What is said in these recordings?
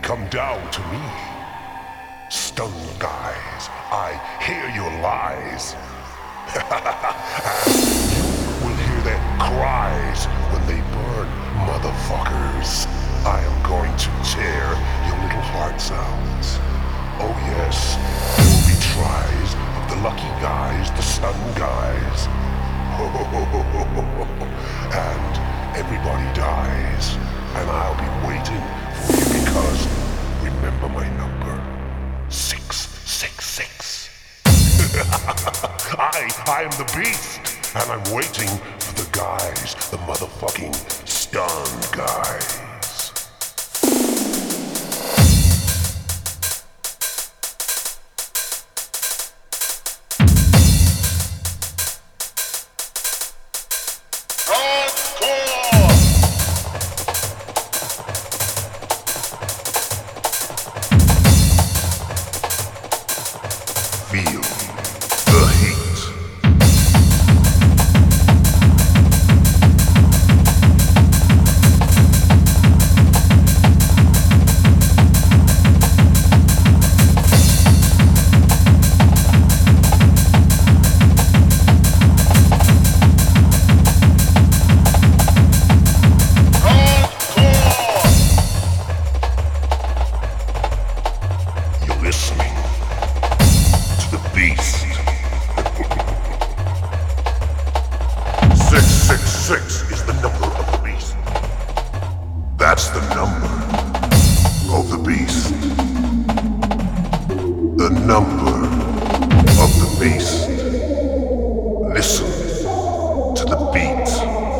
come down to me. Stunned guys, I hear your lies. And you will hear their cries when they burn, motherfuckers. I am going to tear your little hearts out. Oh yes, there will be tries of the lucky guys, the stunned guys. And everybody dies, and I'll be waiting for you because remember my number, 666. I am the beast, and I'm waiting for the guys, the motherfucking stunned guys. Feel the heat. You're listening to the beast. 666 is the number of the beast. That's the number of the beast. The number of the beast. Listen to the beat.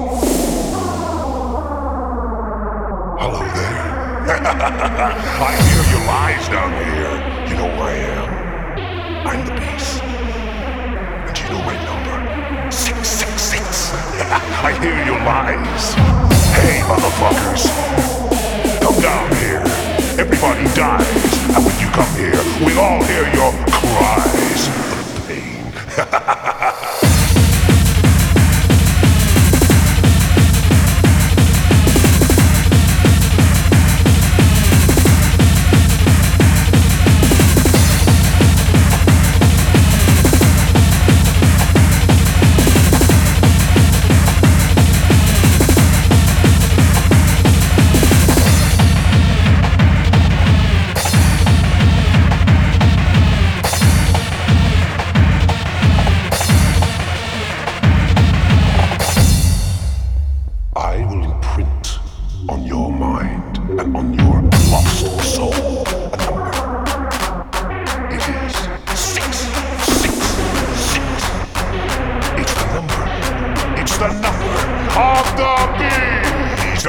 Hello there. I hear your lies down here. You know who I am. I'm the beast. And you know my number? 666. I hear your lies. Hey, motherfuckers. Come down here. Everybody dies. And when you come here, we all hear your cries of pain. I will imprint on your mind and on your lost soul a number. It is 666. It's the number. It's the number of the beast.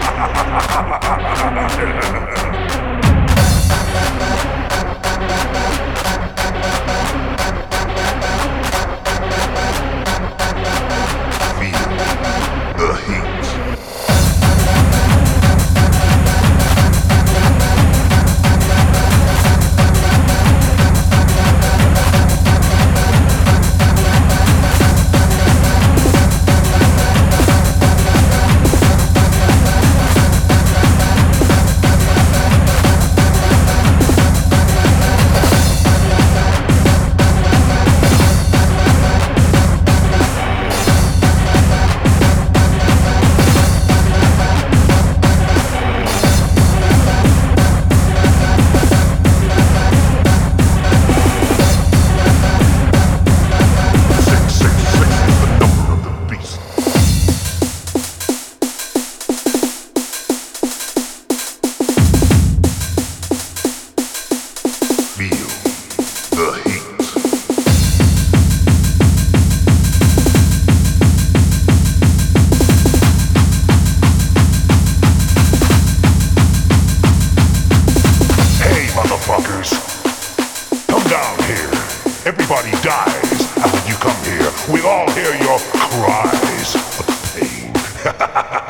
Feel the heat. Feel the heat. Hey, motherfuckers. Come down here. Everybody dies. And when you come here, we all hear your cries of pain.